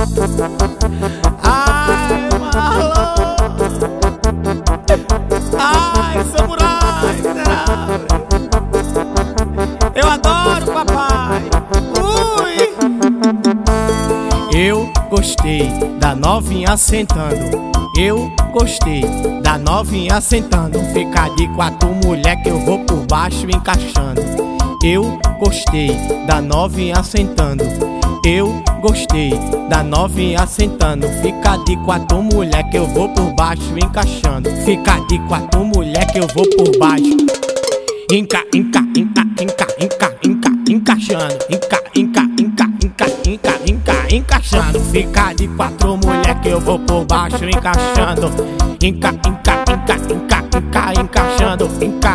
Ai, Marlon. Ai, samurai miserável. Eu adoro papai. Ui. Eu gostei da novinha sentando. Eu gostei da novinha sentando. Ficar de quatro mulher que eu vou por baixo encaixando. Eu gostei da novinha sentando. Eu gostei da novinha sentando. Ficar de quatro mulher que eu vou por baixo encaixando. Ficar de quatro mulher que eu vou por baixo. Encaixando. Encaixando. Ficar de quatro mulher que eu vou por baixo encaixando. Encaixando.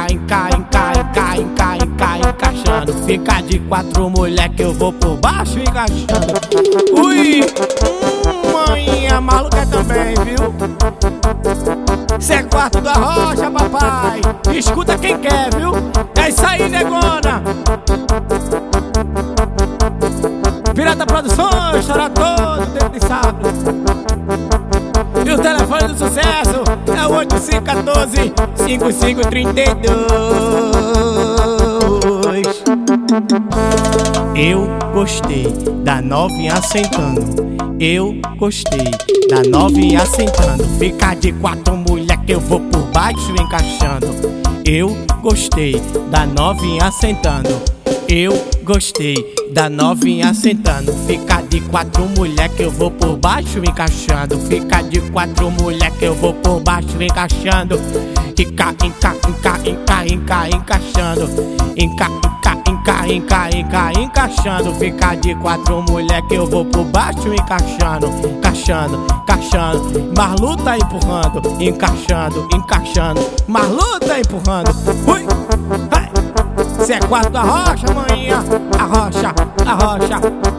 Encaixando. Ficar de quatro mulher que eu vou por baixo encaixando. Ui, maninha maluca também, viu? Cê é quarto da rocha, papai. Escuta quem quer, viu? É isso aí, negona. Pirata Produções, chora todo dentro de sábado. E o telefone do sucesso é o 8514-5532. Eu gostei da novinha sentando. Eu gostei da novinha sentando. Ficar de quatro mulher que eu vou por baixo encaixando. Eu gostei da novinha sentando. Eu gostei da novinha sentando. Ficar de quatro mulher que eu vou por baixo encaixando. Ficar de quatro mulher que eu vou por baixo encaixando. Encaixando. Encaixando. Ficar de quatro mulher que eu vou por baixo encaixando. Encaixando. Marlu tá empurrando. Encaixando. Marlu tá empurrando. Ui, ai. Cê é quarto da rocha, maninha. A rocha.